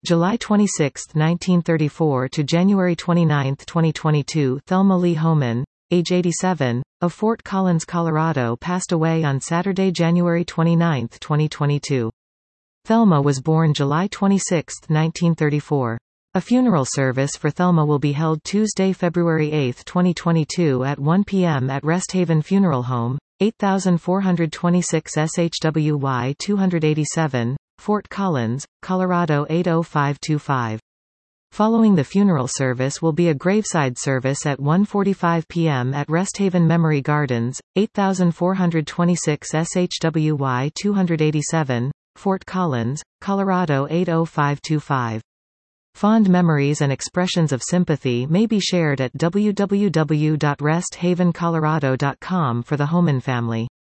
July 26, 1934 to January 29, 2022. Thelma Lee Homan, age 87, of Fort Collins, Colorado, passed away on Saturday, January 29, 2022. Thelma was born July 26, 1934. A funeral service for Thelma will be held Tuesday, February 8, 2022 at 1 p.m. at Rest Haven Funeral Home, 8426 SHWY 287, Fort Collins, Colorado 80525. Following the funeral service will be a graveside service at 1:45 p.m. at Rest Haven Memory Gardens, 8426 SHWY 287, Fort Collins, Colorado 80525. Fond memories and expressions of sympathy may be shared at www.resthavencolorado.com for the Homan family.